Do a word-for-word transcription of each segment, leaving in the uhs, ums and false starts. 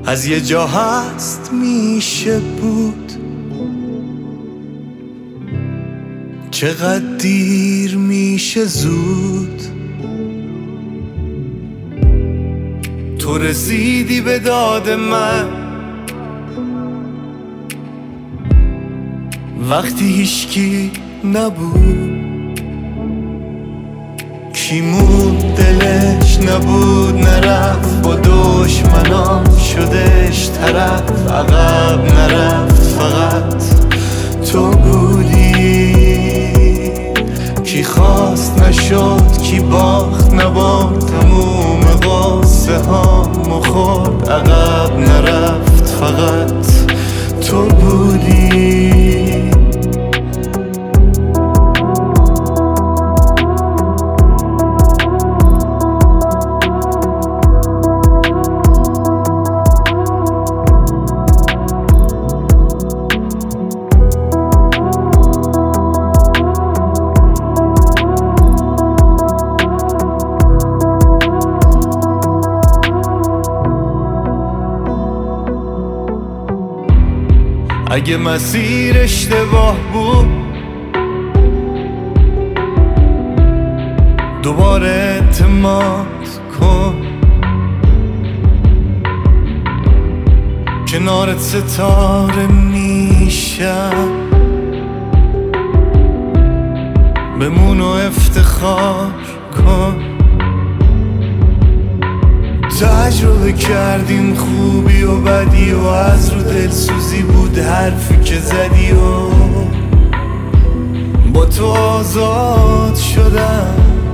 از یه جا هست میشه بود، چقدر دیر میشه زود. تو رسیدی به داد من وقتی هیچکی نبود. کی موند دلش نبود نرفت، با دشمنام شدش طرف، عقب نرفت فقط تو بودی. کی خواست نشد، کی باخت نبرد، تموم قصه هامو خورد، عقب نرفت فقط تو بودی. اگه مسیر اشتباه بود دوباره اعتماد کن، کنارت ستاره میشم، بمون و افتخار کن. تجربه کردیم خوبی و بدی و از رو دلسوزی بود حرفی که زدی و با تو آزاد شدم.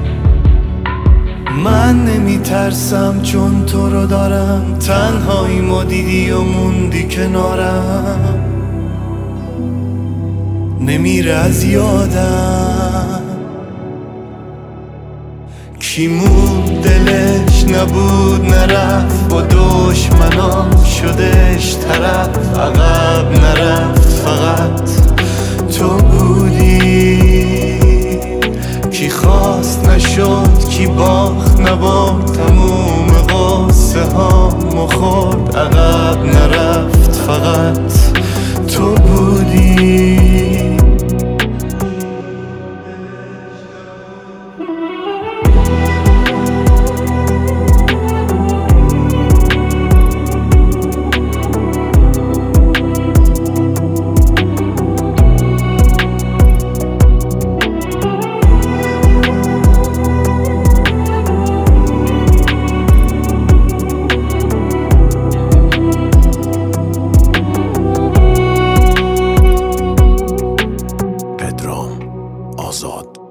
من نمی ترسم چون تو رو دارم، تنهایی ما دیدی و موندی کنارم، نمیره از یادم. کی موند دلش نبود نرفت، با دشمنام شدش طرف، عقب نرفت فقط تو بودی. کی خواست نشد، کی باخت نبرد، تموم قصه هامو خورد، عقب نرفت فقط تو بودی. آزاد.